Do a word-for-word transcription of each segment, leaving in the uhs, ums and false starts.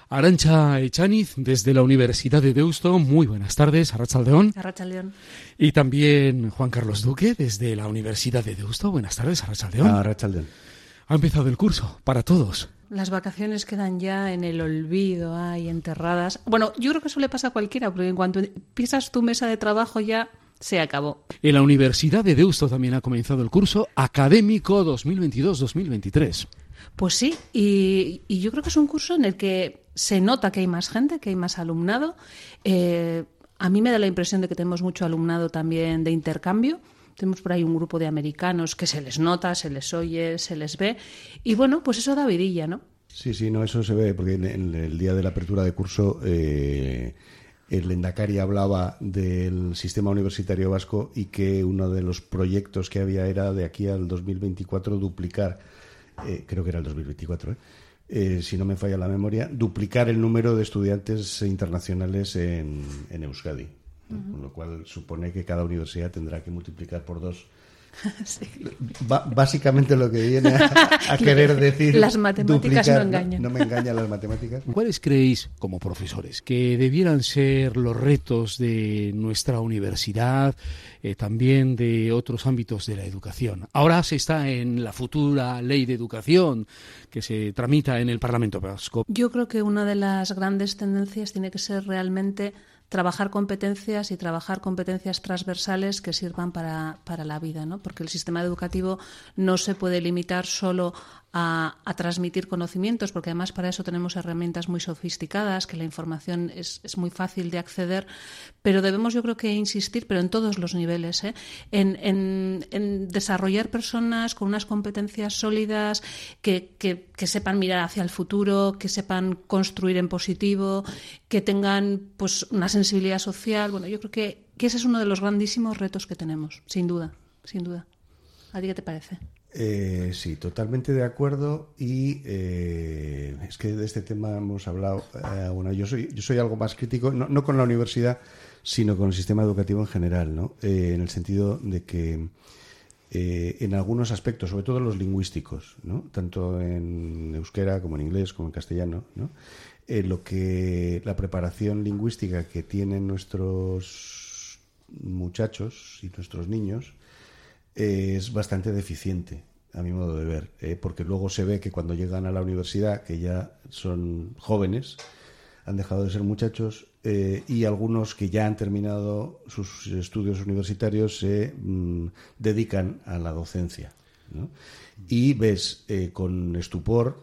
Arantxa Echaniz, desde la Universidad de Deusto. Muy buenas tardes, Arratsaldeon. Arratsaldeon. Y también Juan Carlos Duque, desde la Universidad de Deusto. Buenas tardes, Arratsaldeon. Arratsaldeon. Ha empezado el curso para todos. Las vacaciones quedan ya en el olvido, ahí enterradas. Bueno, yo creo que eso le pasa a cualquiera, porque en cuanto pisas tu mesa de trabajo ya se acabó. En la Universidad de Deusto también ha comenzado el curso académico dos mil veintidós dos mil veintitrés. Pues sí, y, y yo creo que es un curso en el que se nota que hay más gente, que hay más alumnado. Eh, a mí me da la impresión de que tenemos mucho alumnado también de intercambio. Tenemos por ahí un grupo de americanos que se les nota, se les oye, se les ve. Y bueno, pues eso da vidilla, ¿no? Sí, sí, no, eso se ve, porque en el, el día de la apertura de curso eh, el Lehendakari hablaba del sistema universitario vasco y que uno de los proyectos que había era de aquí al dos mil veinticuatro duplicar, eh, creo que era el dos mil veinticuatro, ¿eh? Eh, si no me falla la memoria, duplicar el número de estudiantes internacionales en, en Euskadi. Uh-huh. Con lo cual supone que cada universidad tendrá que multiplicar por dos. Sí. Ba- básicamente lo que viene a, a querer decir las matemáticas duplicar, no engañan. No, no me engañan las matemáticas. ¿Cuáles creéis, como profesores, que debieran ser los retos de nuestra universidad, eh, también de otros ámbitos de la educación? Ahora se está en la futura ley de educación que se tramita en el Parlamento Vasco. Yo creo que una de las grandes tendencias tiene que ser realmente trabajar competencias y trabajar competencias transversales que sirvan para, para la vida, ¿no? Porque el sistema educativo no se puede limitar solo a, a transmitir conocimientos, porque además para eso tenemos herramientas muy sofisticadas, que la información es, es muy fácil de acceder, pero debemos, yo creo que insistir, pero en todos los niveles, ¿eh? en, en, en desarrollar personas con unas competencias sólidas, que, que, que sepan mirar hacia el futuro, que sepan construir en positivo, que tengan pues una sensibilidad social. Bueno, yo creo que, que ese es uno de los grandísimos retos que tenemos, sin duda, sin duda. ¿A ti qué te parece? Eh, sí, totalmente de acuerdo. Y eh, es que de este tema hemos hablado. Eh, bueno, yo soy yo soy algo más crítico, no, no con la universidad, sino con el sistema educativo en general, ¿no? Eh, en el sentido de que eh, en algunos aspectos, sobre todo los lingüísticos, ¿no? Tanto en euskera como en inglés como en castellano, ¿no? Eh, lo que la preparación lingüística que tienen nuestros muchachos y nuestros niños eh, es bastante deficiente, a mi modo de ver, eh, porque luego se ve que cuando llegan a la universidad, que ya son jóvenes, han dejado de ser muchachos, eh, y algunos que ya han terminado sus estudios universitarios se mm, dedican a la docencia, ¿no? Y ves eh, con estupor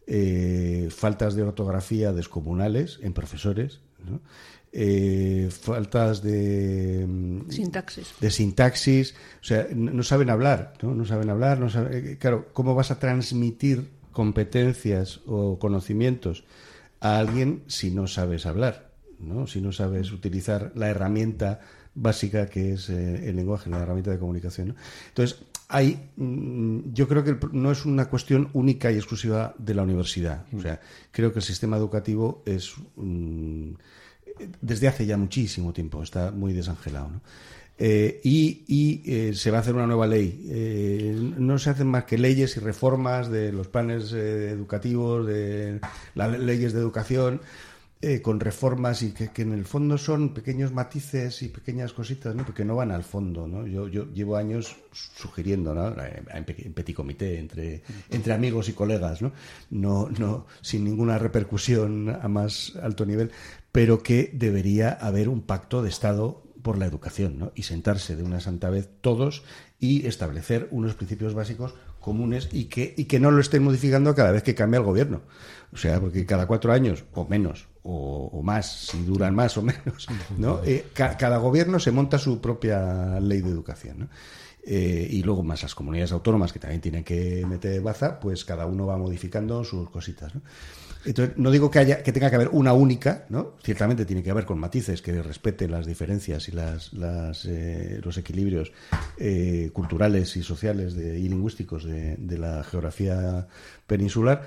eh, faltas de ortografía descomunales en profesores, ¿no? Eh, faltas de sintaxis. de sintaxis, o sea, no, no saben hablar, ¿no? No saben hablar, no saben, claro, ¿cómo vas a transmitir competencias o conocimientos a alguien si no sabes hablar, ¿no? Si no sabes utilizar la herramienta básica que es eh, el lenguaje, la herramienta de comunicación, ¿no? Entonces, hay, mm, yo creo que no es una cuestión única y exclusiva de la universidad. O sea, creo que el sistema educativo es mm, desde hace ya muchísimo tiempo está muy desangelado, ¿no? Eh, y y eh, se va a hacer una nueva ley. Eh, no se hacen más que leyes y reformas de los planes eh, educativos, de las leyes de educación, eh, con reformas y que, que en el fondo son pequeños matices y pequeñas cositas, ¿no? Porque no van al fondo, ¿no? Yo, yo llevo años sugiriendo, ¿no? En petit comité, entre, entre amigos y colegas, ¿no? No, no, sin ninguna repercusión a más alto nivel, pero que debería haber un pacto de Estado por la educación, ¿no? Y sentarse de una santa vez todos y establecer unos principios básicos comunes y que, y que no lo estén modificando cada vez que cambia el gobierno. O sea, porque cada cuatro años, o menos, o, o más, si duran más o menos, ¿no? Eh, ca, cada gobierno se monta su propia ley de educación, ¿no? Eh, y luego más las comunidades autónomas que también tienen que meter baza, pues cada uno va modificando sus cositas, ¿no? Entonces, no digo que haya que tenga que haber una única, ¿no? Ciertamente tiene que haber con matices que respete las diferencias y las, las eh, los equilibrios eh, culturales y sociales de, y lingüísticos de, de la geografía peninsular,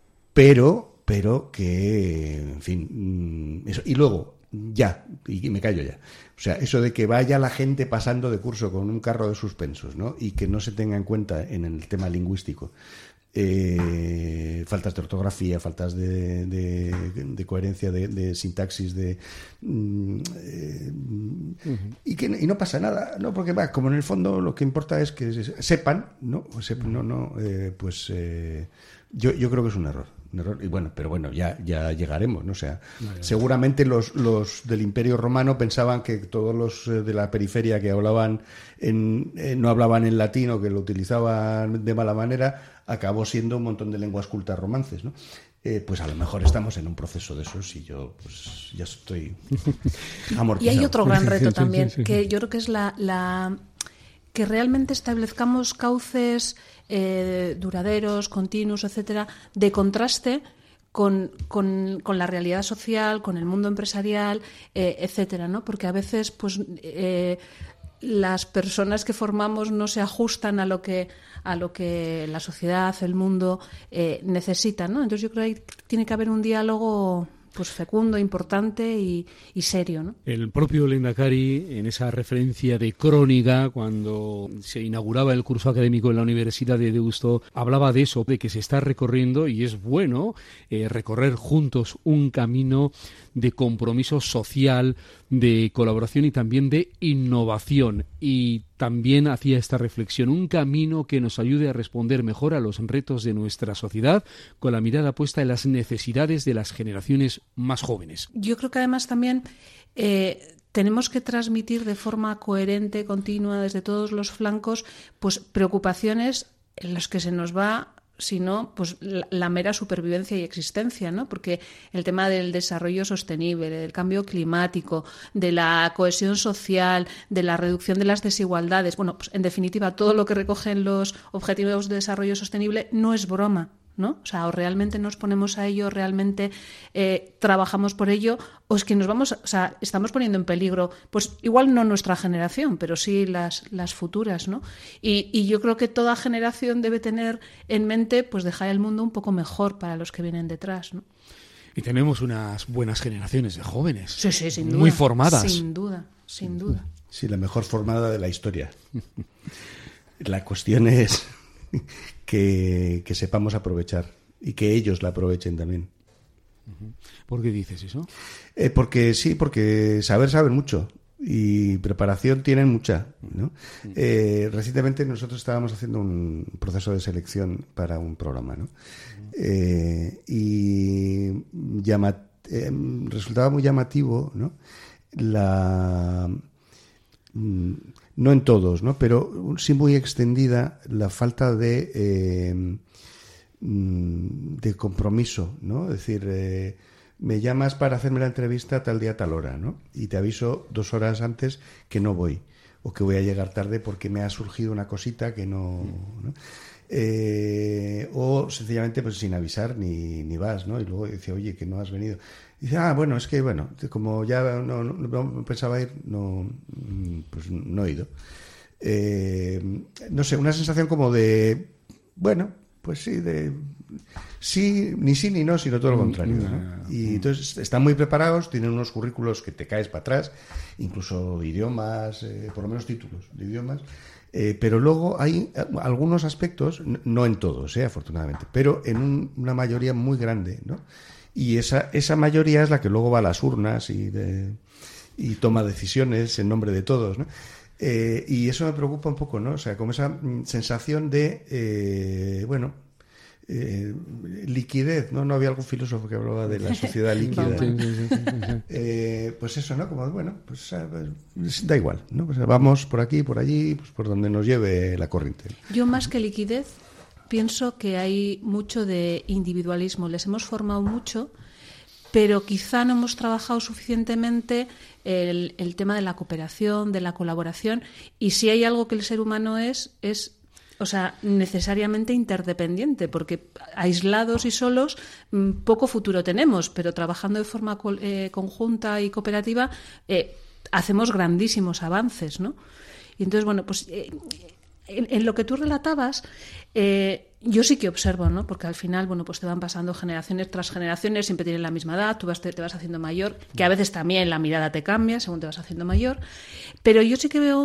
pero pero que, en fin, eso. Y luego, ya, y me callo ya. O sea, eso de que vaya la gente pasando de curso con un carro de suspensos, ¿no? Y que no se tenga en cuenta en el tema lingüístico. Eh, faltas de ortografía, faltas de, de, de de coherencia, de, de sintaxis, de mm, eh, uh-huh. y que y no pasa nada, ¿no? Porque va, como en el fondo lo que importa es que sepan, ¿no? Sepan, no, no, eh, pues eh, yo, yo creo que es un error. Un error. Y bueno, pero bueno, ya, ya llegaremos, ¿no? O sea, vale, seguramente los, los del Imperio Romano pensaban que todos los de la periferia que hablaban en, eh, no hablaban en latín o que lo utilizaban de mala manera, acabó siendo un montón de lenguas cultas romances, ¿no? Eh, pues a lo mejor estamos en un proceso de esos y yo pues ya estoy amortizado. Y hay otro gran reto también, que yo creo que es la, la que realmente establezcamos cauces eh, duraderos, continuos, etcétera, de contraste con, con, con la realidad social, con el mundo empresarial, eh, etcétera, ¿no? Porque a veces, pues, eh, las personas que formamos no se ajustan a lo que a lo que la sociedad, el mundo eh, necesitan, ¿no? Entonces yo creo que tiene que haber un diálogo pues fecundo, importante y, y serio, ¿no? El propio Lehendakari, en esa referencia de crónica, cuando se inauguraba el curso académico en la Universidad de Deusto, hablaba de eso, de que se está recorriendo, y es bueno eh, recorrer juntos un camino de compromiso social, de colaboración y también de innovación. Y también hacía esta reflexión, un camino que nos ayude a responder mejor a los retos de nuestra sociedad, con la mirada puesta en las necesidades de las generaciones más jóvenes. Yo creo que además también eh, tenemos que transmitir de forma coherente, continua, desde todos los flancos, pues preocupaciones en las que se nos va, sino pues la, la mera supervivencia y existencia, ¿no? Porque el tema del desarrollo sostenible, del cambio climático, de la cohesión social, de la reducción de las desigualdades, bueno, pues en definitiva todo lo que recogen los objetivos de desarrollo sostenible no es broma, ¿no? O sea, o realmente nos ponemos a ello, realmente eh, trabajamos por ello, o es que nos vamos, o sea, estamos poniendo en peligro, pues igual no nuestra generación, pero sí las, las futuras, ¿no? Y, y yo creo que toda generación debe tener en mente, pues dejar el mundo un poco mejor para los que vienen detrás, ¿no? Y tenemos unas buenas generaciones de jóvenes. Sí, sí, sin duda. Muy formadas. Sin duda, sin duda. Sí, la mejor formada de la historia. La cuestión es que, que sepamos aprovechar y que ellos la aprovechen también. ¿Por qué dices eso? Eh, porque sí, porque saber saben mucho y preparación tienen mucha, ¿no? Eh, recientemente nosotros estábamos haciendo un proceso de selección para un programa, ¿no? Eh, y llama, eh, resultaba muy llamativo, ¿no? La... no en todos, ¿no? Pero sí muy extendida la falta de eh, de compromiso, ¿no? Es decir, eh, me llamas para hacerme la entrevista tal día, tal hora, ¿no? Y te aviso dos horas antes que no voy o que voy a llegar tarde porque me ha surgido una cosita que no... ¿no? Eh, o sencillamente pues sin avisar ni, ni vas, ¿no? Y luego dice, oye, que no has venido. Y dice, ah, bueno, es que, bueno, como ya no, no, no pensaba ir, no, pues no he ido. Eh, no sé, una sensación como de, bueno, pues sí, de sí, ni sí ni no, sino todo lo contrario, ¿no? Y entonces están muy preparados, tienen unos currículos que te caes para atrás, incluso de idiomas, eh, por lo menos títulos de idiomas. Eh, pero luego hay algunos aspectos, no en todos, eh, afortunadamente, pero en un, una mayoría muy grande, ¿no? Y esa, esa mayoría es la que luego va a las urnas y, de, y toma decisiones en nombre de todos, ¿no? Eh, y eso me preocupa un poco, ¿no? O sea, como esa mm, sensación de, eh, bueno, eh, liquidez, ¿no? No había algún filósofo que hablaba de la sociedad líquida, ¿no? eh, pues eso, ¿no? Como, bueno, pues, pues da igual, ¿no? Pues vamos por aquí, por allí, pues por donde nos lleve la corriente. Yo más que liquidez pienso que hay mucho de individualismo. Les hemos formado mucho, pero quizá no hemos trabajado suficientemente el, el tema de la cooperación, de la colaboración, y si hay algo que el ser humano es, es o sea, necesariamente interdependiente, porque aislados y solos poco futuro tenemos, pero trabajando de forma eh, conjunta y cooperativa eh, hacemos grandísimos avances, ¿no? Y entonces, bueno, pues eh, en, en lo que tú relatabas, eh, yo sí que observo, ¿no? Porque al final, bueno, pues te van pasando generaciones tras generaciones, siempre tienen la misma edad, tú vas, te, te vas haciendo mayor, que a veces también la mirada te cambia según te vas haciendo mayor, pero yo sí que veo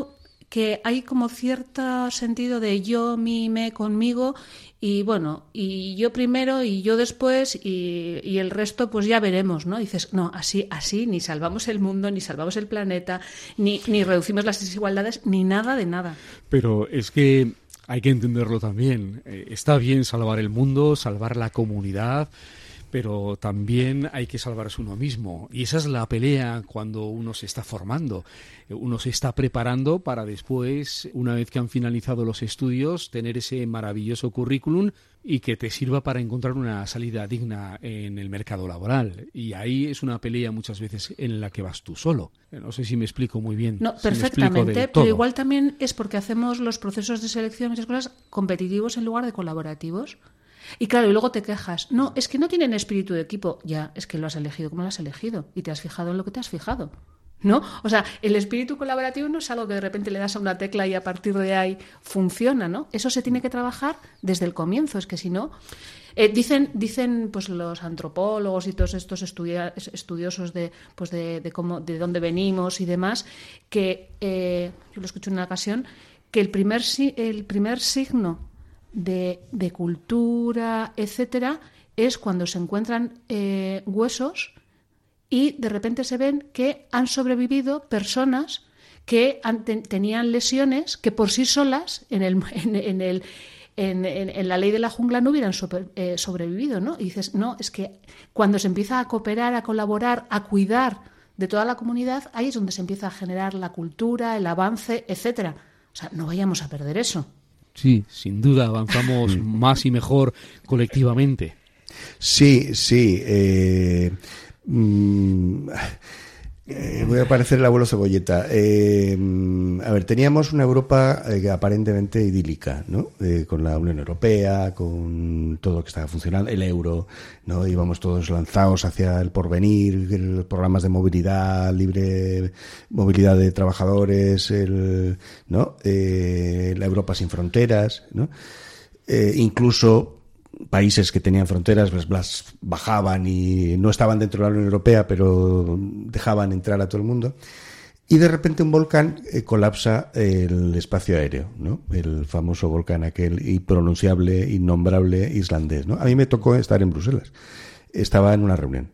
que hay como cierto sentido de yo, mi, me, conmigo, y bueno, y yo primero y yo después y, y el resto pues ya veremos, ¿no? Y dices, no, así, así ni salvamos el mundo, ni salvamos el planeta, ni, ni reducimos las desigualdades, ni nada de nada. Pero es que hay que entenderlo también. Eh, está bien salvar el mundo, salvar la comunidad, pero también hay que salvarse uno mismo. Y esa es la pelea cuando uno se está formando. Uno se está preparando para después, una vez que han finalizado los estudios, tener ese maravilloso currículum y que te sirva para encontrar una salida digna en el mercado laboral. Y ahí es una pelea muchas veces en la que vas tú solo. No sé si me explico muy bien. No, si perfectamente, pero igual también es porque hacemos los procesos de selección en muchas cosas competitivos en lugar de colaborativos. Y claro, y luego te quejas. No, es que no tienen espíritu de equipo. Ya, es que lo has elegido como lo has elegido. Y te has fijado en lo que te has fijado, ¿no? O sea, el espíritu colaborativo no es algo que de repente le das a una tecla y a partir de ahí funciona, ¿no? Eso se tiene que trabajar desde el comienzo. Es que si no... Eh, dicen dicen pues los antropólogos y todos estos estudia- estudiosos de pues de, de cómo de dónde venimos y demás, que, eh, yo lo escuché en una ocasión, que el primer, el primer signo De, de cultura, etcétera, es cuando se encuentran eh, huesos y de repente se ven que han sobrevivido personas que han, ten, tenían lesiones que por sí solas en el en, en el en, en, en la ley de la jungla no hubieran super, eh, sobrevivido, ¿no? Y dices, no, es que cuando se empieza a cooperar, a colaborar, a cuidar de toda la comunidad, ahí es donde se empieza a generar la cultura, el avance, etcétera. O sea, no vayamos a perder eso. Sí, sin duda avanzamos más y mejor colectivamente. Sí, sí. Eh, mm, eh, voy a parecer el abuelo Cebolleta. Eh, a ver, teníamos una Europa eh, aparentemente idílica, ¿no? Eh, con la Unión Europea, con todo lo que estaba funcionando, el euro, ¿no? Íbamos todos lanzados hacia el porvenir, los programas de movilidad, libre movilidad de trabajadores, el, ¿no? Eh, la Europa sin fronteras, ¿no? Eh, incluso países que tenían fronteras pues las bajaban y no estaban dentro de la Unión Europea, pero dejaban entrar a todo el mundo. Y de repente un volcán eh, colapsa el espacio aéreo, ¿no? El famoso volcán aquel impronunciable, innombrable islandés, ¿no? A mí me tocó estar en Bruselas. Estaba en una reunión.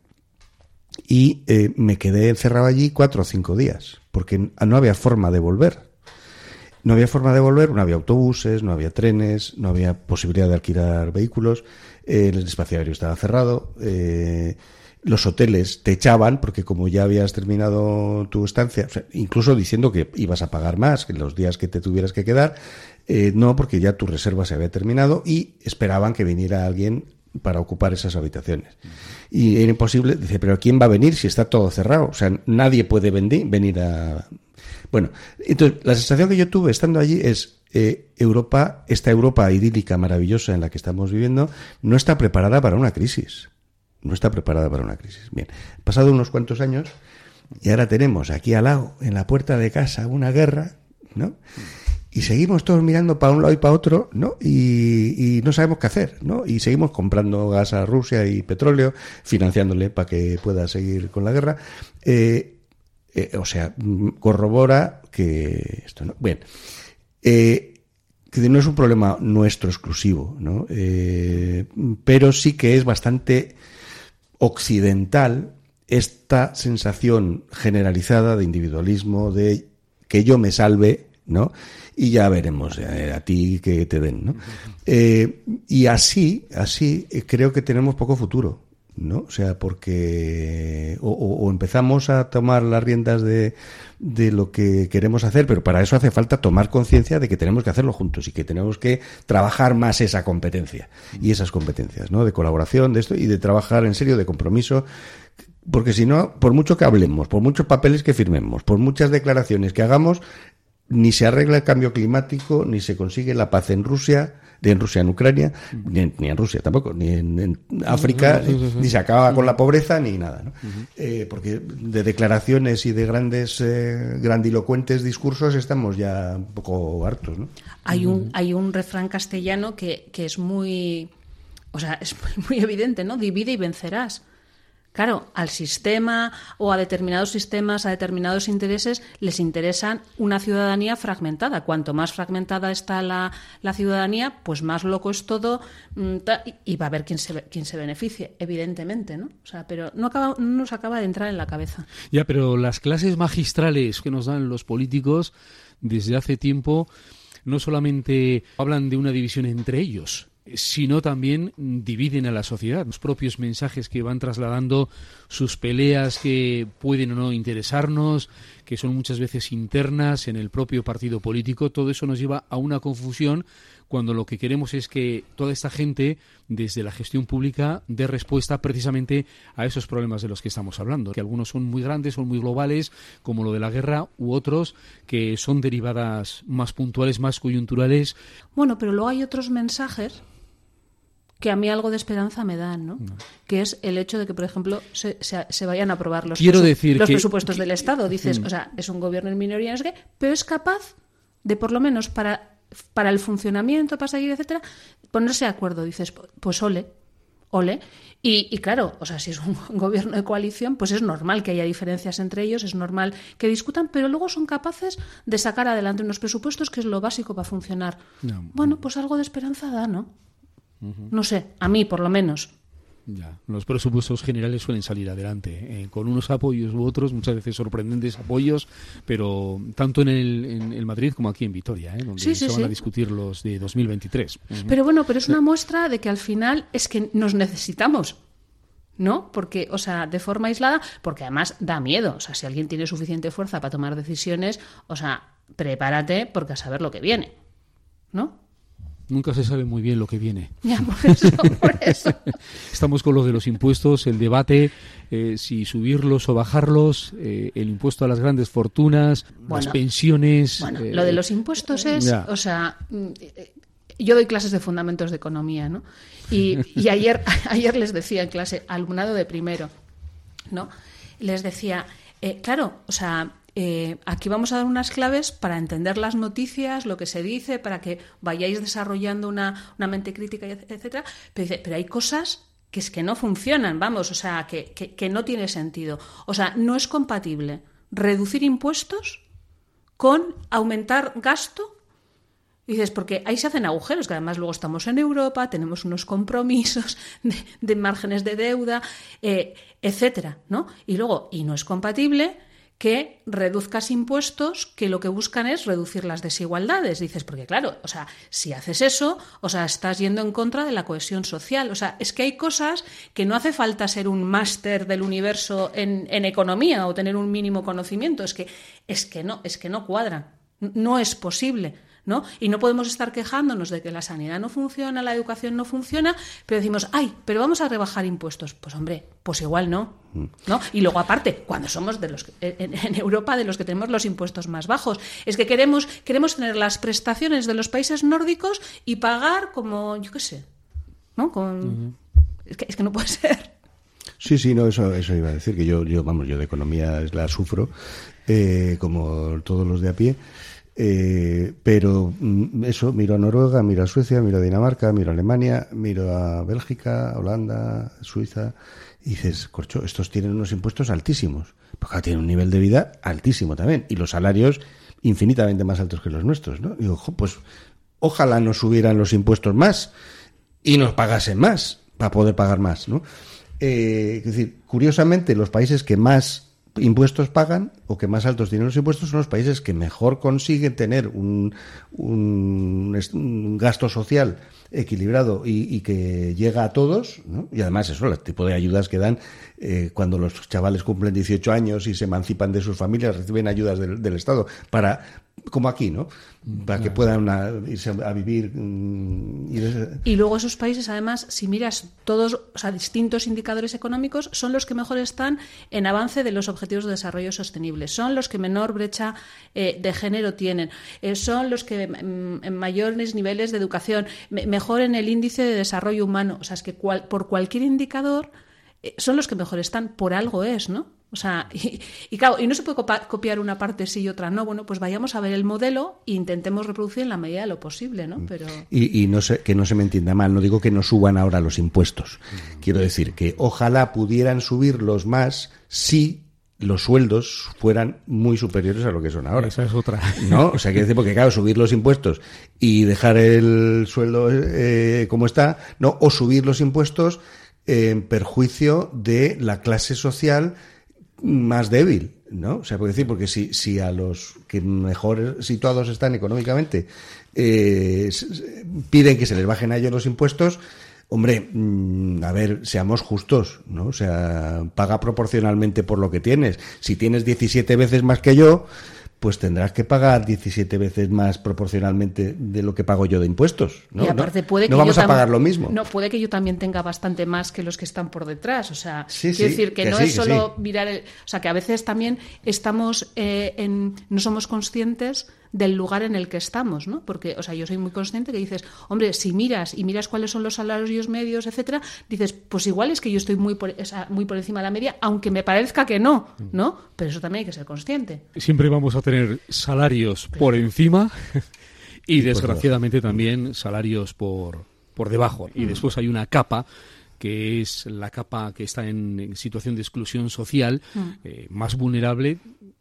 Y eh, me quedé encerrado allí cuatro o cinco días, porque no había forma de volver. No había forma de volver, no había autobuses, no había trenes, no había posibilidad de alquilar vehículos, eh, el espacio aéreo estaba cerrado, eh, los hoteles te echaban porque como ya habías terminado tu estancia, o sea, incluso diciendo que ibas a pagar más que los días que te tuvieras que quedar, eh, no, porque ya tu reserva se había terminado y esperaban que viniera alguien para ocupar esas habitaciones. Y era imposible, dice, pero ¿quién va a venir si está todo cerrado? O sea, nadie puede venir, venir a... Bueno, entonces la sensación que yo tuve estando allí es eh, Europa, esta Europa idílica, maravillosa en la que estamos viviendo, no está preparada para una crisis. No está preparada para una crisis. Bien, pasado unos cuantos años y ahora tenemos aquí al lado, en la puerta de casa, una guerra, ¿no? Y seguimos todos mirando para un lado y para otro, ¿no? Y, y no sabemos qué hacer, ¿no? Y seguimos comprando gas a Rusia y petróleo, financiándole para que pueda seguir con la guerra. Eh, Eh, o sea, corrobora que esto no. Bien, eh, que no es un problema nuestro exclusivo, ¿no? Eh, pero sí que es bastante occidental esta sensación generalizada de individualismo, de que yo me salve, ¿no? Y ya veremos eh, a ti que te den, ¿no? Eh, y así, así eh, creo que tenemos poco futuro, ¿no? O sea, porque o, o empezamos a tomar las riendas de, de lo que queremos hacer, pero para eso hace falta tomar conciencia de que tenemos que hacerlo juntos y que tenemos que trabajar más esa competencia y esas competencias, ¿no? De colaboración, de esto y de trabajar en serio, de compromiso, porque si no, por mucho que hablemos, por muchos papeles que firmemos, por muchas declaraciones que hagamos, ni se arregla el cambio climático, ni se consigue la paz en Rusia, ni en Rusia, en Ucrania, ni en, ni en Rusia tampoco, ni en, en África, ni, ni se acaba con la pobreza, ni nada, ¿no? Uh-huh. Eh, porque de declaraciones y de grandes, eh, grandilocuentes discursos estamos ya un poco hartos, ¿no? Hay un, hay un refrán castellano que, que es muy, o sea, es muy, muy evidente, ¿no? Divide y vencerás. Claro, al sistema o a determinados sistemas, a determinados intereses, les interesan una ciudadanía fragmentada. Cuanto más fragmentada está la, la ciudadanía, pues más loco es todo y va a haber quien se, quien se beneficie, evidentemente, ¿no? O sea, pero no, acaba, no nos acaba de entrar en la cabeza. Ya, pero las clases magistrales que nos dan los políticos desde hace tiempo no solamente hablan de una división entre ellos, sino también dividen a la sociedad. Los propios mensajes que van trasladando, sus peleas que pueden o no interesarnos, que son muchas veces internas en el propio partido político, todo eso nos lleva a una confusión cuando lo que queremos es que toda esta gente, desde la gestión pública, dé respuesta precisamente a esos problemas de los que estamos hablando, que algunos son muy grandes, son muy globales, como lo de la guerra, u otros que son derivadas más puntuales, más coyunturales. Bueno, pero luego hay otros mensajes que a mí algo de esperanza me dan, ¿no? no. Que es el hecho de que, por ejemplo, se, se, se vayan a aprobar los, Quiero presu- decir los que, presupuestos que, del Estado. Dices, mm. o sea, es un gobierno en minoría, no sé qué, pero es capaz de, por lo menos, para, para el funcionamiento, para seguir, etcétera, ponerse de acuerdo. Dices, pues ole, ole. Y, y claro, o sea, si es un gobierno de coalición, pues es normal que haya diferencias entre ellos, es normal que discutan, pero luego son capaces de sacar adelante unos presupuestos, que es lo básico para funcionar. No. Bueno, pues algo de esperanza da, ¿no? No sé, a mí por lo menos. Ya, los presupuestos generales suelen salir adelante, eh, con unos apoyos u otros, muchas veces sorprendentes apoyos, pero tanto en el, en el Madrid como aquí en Vitoria, eh, donde sí, sí, se van sí. a discutir los de dos mil veintitrés. Uh-huh. Pero bueno, pero es una muestra de que al final es que nos necesitamos, ¿no? Porque, o sea, de forma aislada, porque además da miedo. O sea, si alguien tiene suficiente fuerza para tomar decisiones, o sea, prepárate porque a saber lo que viene, ¿no? Nunca se sabe muy bien lo que viene. Ya, por eso, por eso. Estamos con lo de los impuestos, el debate, eh, si subirlos o bajarlos, eh, el impuesto a las grandes fortunas, bueno, las pensiones... Bueno, eh, lo de los impuestos es, ya. o sea... Yo doy clases de fundamentos de economía, ¿no? Y, y ayer, ayer les decía en clase, alumnado de primero, ¿no? Les decía, eh, claro, o sea... Eh, aquí vamos a dar unas claves para entender las noticias, lo que se dice, para que vayáis desarrollando una, una mente crítica, etcétera. Pero dice, pero hay cosas que es que no funcionan, vamos, o sea, que, que, que no tiene sentido. O sea, no es compatible reducir impuestos con aumentar gasto. Y dices, porque ahí se hacen agujeros, que además luego estamos en Europa, tenemos unos compromisos de, de márgenes de deuda, eh, etcétera, ¿no? Y luego, y no es compatible que reduzcas impuestos que lo que buscan es reducir las desigualdades. Dices, porque claro, o sea, si haces eso, o sea, estás yendo en contra de la cohesión social. O sea, es que hay cosas que no hace falta ser un máster del universo en, en economía o tener un mínimo conocimiento. Es que, es que no, es que no cuadran. No es posible, ¿no? Y no podemos estar quejándonos de que la sanidad no funciona, la educación no funciona, pero decimos, ay, pero vamos a rebajar impuestos. Pues hombre, pues igual no, ¿no? Y luego aparte, cuando somos de los que, en, en Europa de los que tenemos los impuestos más bajos, es que queremos queremos tener las prestaciones de los países nórdicos y pagar como, yo qué sé, ¿no? Con... Uh-huh. Es que, es que no puede ser. Sí, sí, no, eso, eso iba a decir, que yo, yo, vamos, yo de economía la sufro, eh, como todos los de a pie. Eh, pero eso, miro a Noruega, miro a Suecia, miro a Dinamarca, miro a Alemania, miro a Bélgica, a Holanda, Suiza, y dices, corcho, estos tienen unos impuestos altísimos, porque claro, tienen un nivel de vida altísimo también, y los salarios infinitamente más altos que los nuestros, ¿no? Y digo, pues ojalá nos subieran los impuestos más y nos pagasen más para poder pagar más, ¿no? Eh, es decir, curiosamente, los países que más impuestos pagan o que más altos tienen los impuestos son los países que mejor consiguen tener un, un, un gasto social equilibrado y, y que llega a todos, ¿no? Y además eso, el tipo de ayudas que dan eh, cuando los chavales cumplen dieciocho años y se emancipan de sus familias, reciben ayudas del, del Estado para, como aquí, ¿no? Para que puedan una, irse a vivir. Um, ir... Y luego esos países, además, si miras todos, o sea, distintos indicadores económicos, son los que mejor están en avance de los objetivos de desarrollo sostenible, son los que menor brecha eh, de género tienen, eh, son los que mm, en mayores niveles de educación, me, mejor en el índice de desarrollo humano. O sea, es que cual, por cualquier indicador eh, son los que mejor están, por algo es, ¿no? O sea, y, y claro, y no se puede copa, copiar una parte sí y otra no. Bueno, pues vayamos a ver el modelo e intentemos reproducir en la medida de lo posible, ¿no? Pero... Y, y no sé, que no se me entienda mal, no digo que no suban ahora los impuestos. Quiero decir que ojalá pudieran subirlos más si los sueldos fueran muy superiores a lo que son ahora. Esa es otra. ¿No? O sea, quiero decir, porque claro, subir los impuestos y dejar el sueldo eh, como está, no, o subir los impuestos en perjuicio de la clase social más débil, ¿no? O sea, puede decir, porque si, si a los que mejor situados están económicamente eh, piden que se les bajen a ellos los impuestos, hombre, a ver, seamos justos, ¿no? O sea, paga proporcionalmente por lo que tienes. Si tienes diecisiete veces más que yo, pues tendrás que pagar diecisiete veces más proporcionalmente de lo que pago yo de impuestos, ¿no? Y aparte puede no, que no vamos yo a pagar lo mismo. No, puede que yo también tenga bastante más que los que están por detrás. O sea, sí, quiero sí, decir que, que no sí, es que solo sí. mirar el... O sea, que a veces también estamos eh, en... no somos conscientes del lugar en el que estamos, ¿no? Porque, o sea, yo soy muy consciente que dices, hombre, si miras y miras cuáles son los salarios medios, etcétera, dices, pues igual es que yo estoy muy por, o sea, muy por encima de la media, aunque me parezca que no, ¿no? Pero eso también hay que ser consciente. Siempre vamos a tener salarios por encima y, desgraciadamente, también salarios por, por debajo. Y después hay una capa que es la capa que está en, en situación de exclusión social, eh, más vulnerable.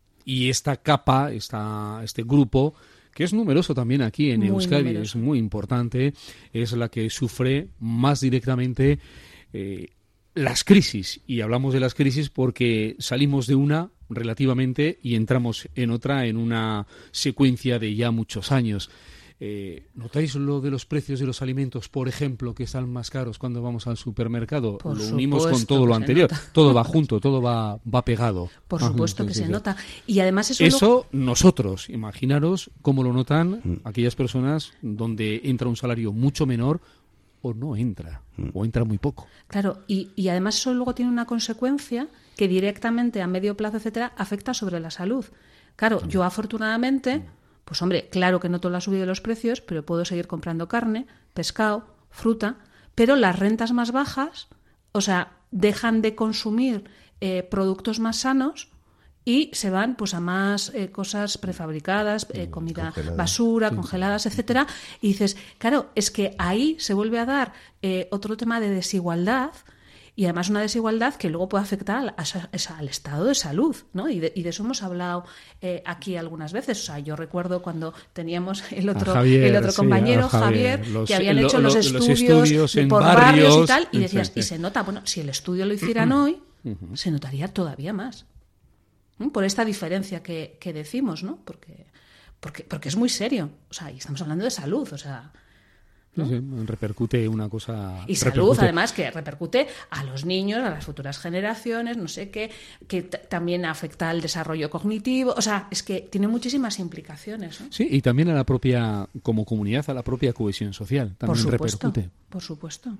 Y esta capa, esta, este grupo, que es numeroso también aquí en Muy Euskadi, numeroso. es muy importante, es la que sufre más directamente eh, las crisis. Y hablamos de las crisis porque salimos de una relativamente y entramos en otra en una secuencia de ya muchos años. Eh, ¿Notáis lo de los precios de los alimentos, por ejemplo, que están más caros cuando vamos al supermercado? Por Lo unimos con supuesto todo lo que se anterior. nota. Todo va junto, todo va, va pegado. Por Ah, supuesto sí, que sí, se sí. nota. Y además eso... Eso nosotros, imaginaros cómo lo notan aquellas personas donde entra un salario mucho menor o no entra, o entra muy poco. Claro, y, y además eso luego tiene una consecuencia que directamente a medio plazo, etcétera, afecta sobre la salud. Claro, yo afortunadamente, pues hombre, claro que noto la subida de los precios, pero puedo seguir comprando carne, pescado, fruta, pero las rentas más bajas, o sea, dejan de consumir eh, productos más sanos y se van pues a más eh, cosas prefabricadas, eh, comida Congelada. basura, congeladas, etcétera. Y dices, claro, es que ahí se vuelve a dar eh, otro tema de desigualdad y además una desigualdad que luego puede afectar al, a, al estado de salud, ¿no? Y de, y de eso hemos hablado eh, aquí algunas veces. O sea, yo recuerdo cuando teníamos el otro, Javier, el otro sí, compañero, Javier, Javier, los- que habían lo- hecho lo- los los estudios, estudios en por barrios, barrios, y tal, y decías, sí, sí. y se nota, bueno, si el estudio lo hicieran hoy, se notaría todavía más. ¿Mm? Por esta diferencia que, que decimos, ¿no? Porque, porque, porque es muy serio. O sea, y estamos hablando de salud, o sea... ¿no? Sí, sí, repercute una cosa... Y salud, repercute. además, que repercute a los niños, a las futuras generaciones, no sé qué, que t- también afecta al desarrollo cognitivo. O sea, es que tiene muchísimas implicaciones, ¿no? Sí, y también a la propia, como comunidad, a la propia cohesión social. Por También supuesto, repercute. por supuesto.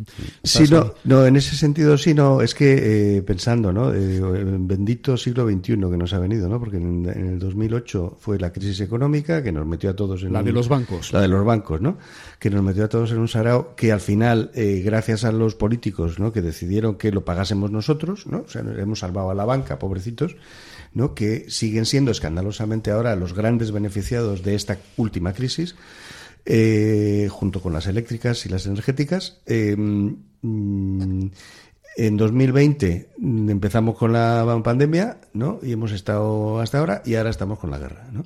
Sí, no, no, en ese sentido sí, no, es que eh, pensando, ¿no? Eh, el bendito siglo veintiuno que nos ha venido, ¿no? Porque en, en el dos mil ocho fue la crisis económica que nos metió a todos en La un- de los bancos. La de los bancos, ¿no? Que nos metió a todos en un sarao que al final, eh, gracias a los políticos, ¿no? Que decidieron que lo pagásemos nosotros, ¿no? O sea, nos hemos salvado a la banca, pobrecitos, ¿no? Que siguen siendo escandalosamente ahora los grandes beneficiados de esta última crisis. Eh, junto con las eléctricas y las energéticas. Eh, mm, en dos mil veinte mm, empezamos con la pandemia, ¿no? Y hemos estado hasta ahora y ahora estamos con la guerra, ¿no?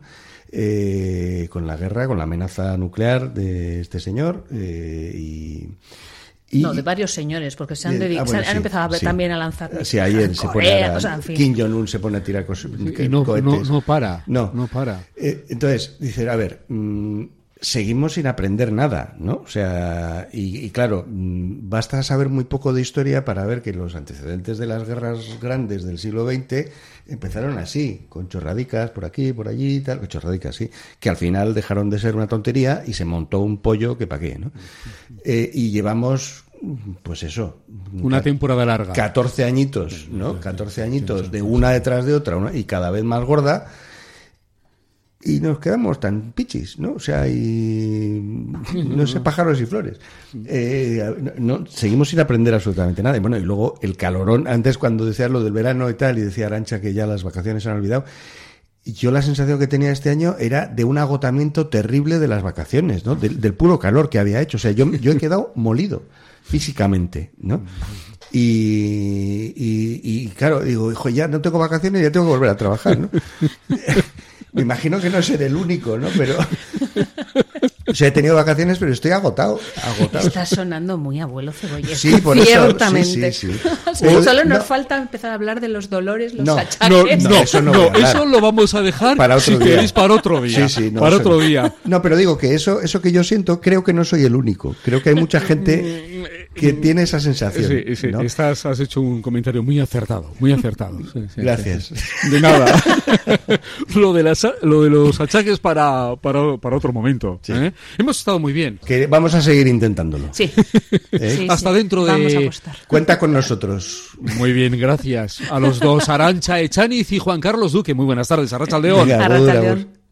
Eh, con la guerra, con la amenaza nuclear de este señor eh, y... Y, No, de varios señores, porque se han, Bien, dedic- ah, bueno, se han sí, empezado a ver sí. también a lanzar. Sí, ayer en se Corea, pone a, o sea, en fin. Kim Jong-un se pone a tirar cos- Y no, cohetes. no, no para. No, no para. Eh, entonces, dice, a ver, mmm, seguimos sin aprender nada, ¿no? O sea, y, y claro, mmm, basta saber muy poco de historia para ver que los antecedentes de las guerras grandes del siglo veinte empezaron así, con chorradicas por aquí, por allí, y tal, chorradicas, sí, que al final dejaron de ser una tontería y se montó un pollo que pa' qué, ¿no? Eh, y llevamos, pues eso... Una temporada larga. catorce añitos, ¿no? catorce añitos de una detrás de otra una, y cada vez más gorda. y nos quedamos tan pichis, ¿no? O sea, y no sé, pájaros y flores. Eh, no, seguimos sin aprender absolutamente nada. Y bueno, y luego el calorón, antes cuando decías lo del verano y tal, y decía Arantxa que ya las vacaciones se han olvidado, yo la sensación que tenía este año era de un agotamiento terrible de las vacaciones, ¿no? Del, del puro calor que había hecho. O sea, yo, yo he quedado molido físicamente, ¿no? Y, y, y claro, digo, hijo, ya no tengo vacaciones, ya tengo que volver a trabajar, ¿no? Me imagino que no seré el único, ¿no? Pero... O sea, he tenido vacaciones, pero estoy agotado. agotado. Está sonando muy abuelo Cebolleta. Sí, por eso. Ciertamente. Sí, sí, sí. O sea, Pero, solo nos no, falta empezar a hablar de los dolores, los no, achaques. No, No, no, eso no no, voy a hablar. eso lo vamos a dejar, para otro si día. queréis, para otro día. Sí, sí, no, para eso otro no. día. No, pero digo que eso, eso que yo siento, creo que no soy el único. Creo que hay mucha gente que tiene esa sensación. Sí, sí, ¿no? estás, has hecho un comentario muy acertado, muy acertado. Sí, sí, Gracias. sí, sí. De nada. lo, de las, lo de los achaques para, para, para otro momento. Sí. ¿eh? Hemos estado muy bien. Que vamos a seguir intentándolo. Sí. ¿Eh? Sí, Hasta sí. dentro de... Vamos a apostar. Cuenta con nosotros. Muy bien, gracias a los dos, Arantxa Echaniz y Juan Carlos Duque. Muy buenas tardes, Arratsaldeon. Venga, Arratsaldeon. agur, agur.